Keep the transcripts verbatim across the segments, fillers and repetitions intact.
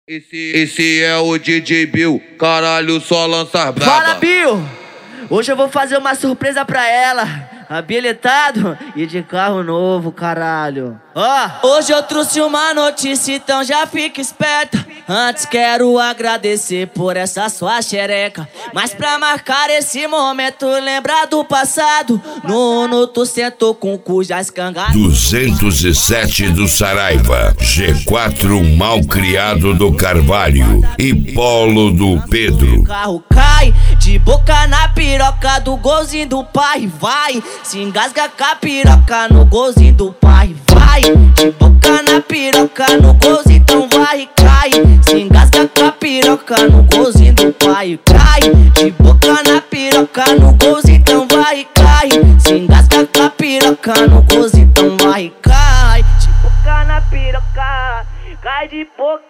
Esse, esse é o D J Bill, caralho, só lança braba. Fala, Bill! Hoje eu vou fazer uma surpresa pra ela. Habilitado e de carro novo, caralho. Ó, oh, hoje eu trouxe uma notícia, então já fica esperta. Antes quero agradecer por essa sua xereca, mas pra marcar esse momento, lembrar do passado. No Uno tu sentou com o cu já escangado. duzentos e sete do Saraiva, G quatro Malcriado do Carvalho e Polo do Pedro. O carro cai de boca na piroca do golzinho do pai, vai. Se engasga com a piroca no golzinho do pai, vai. De boca na piroca no golzinho, então vai e cai. Se engasga com a piroca no golzinho do pai, cai. De boca na piroca no golzinho, então vai e cai. Se engasga com a piroca no golzinho, então vai e cai. De boca na piroca, cai de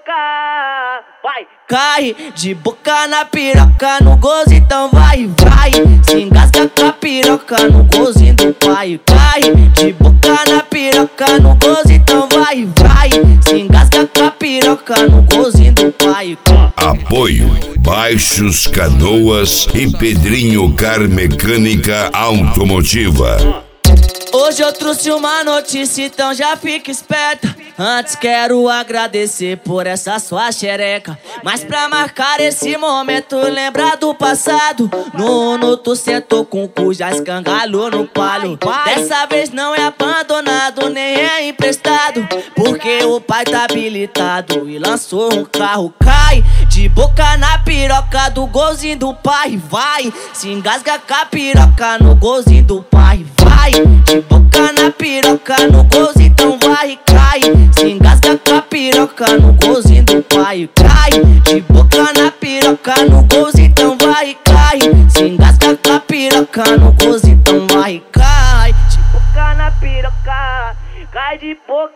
boca, vai. Cai de boca na piroca no gozo, então vai, vai. Se engasga com a piroca no gozinho do pai. Cai de boca na piroca no gozo, então vai, vai. Se engasga com a piroca no gozinho do pai. Apoio Baixos Canoas e Pedrinho Car Mecânica Automotiva. Hoje eu trouxe uma notícia, então já fica esperta. Antes quero agradecer por essa sua xereca, mas pra marcar esse momento, lembrar do passado. No Uno tu sentou com o cu já escangalhou no palio. Dessa vez não é abandonado, nem é emprestado, porque o pai tá habilitado e lançou um carro. Cai de boca na piroca do golzinho do pai, vai. Se engasga com a piroca no golzinho do pai, vai. De boca na piroca no golzinho, então vai e cai. Se engasga com a piroca no golzinho do pai, cai. De boca na piroca no golzinho, então vai e cai. Se engasga com a piroca no golzinho, então vai e cai. De boca na piroca, cai de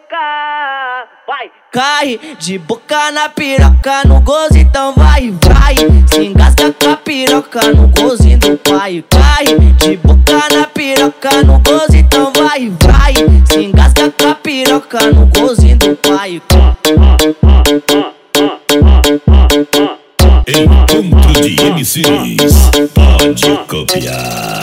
boca, vai. Cai de boca na piroca no gozo, então vai, vai. Se engasga com a piroca no gozinho do pai. Cai de boca na piroca no gozo, então vai, vai. Se engasga com a piroca no gozinho do pai. Encontro de M Cs, pode copiar.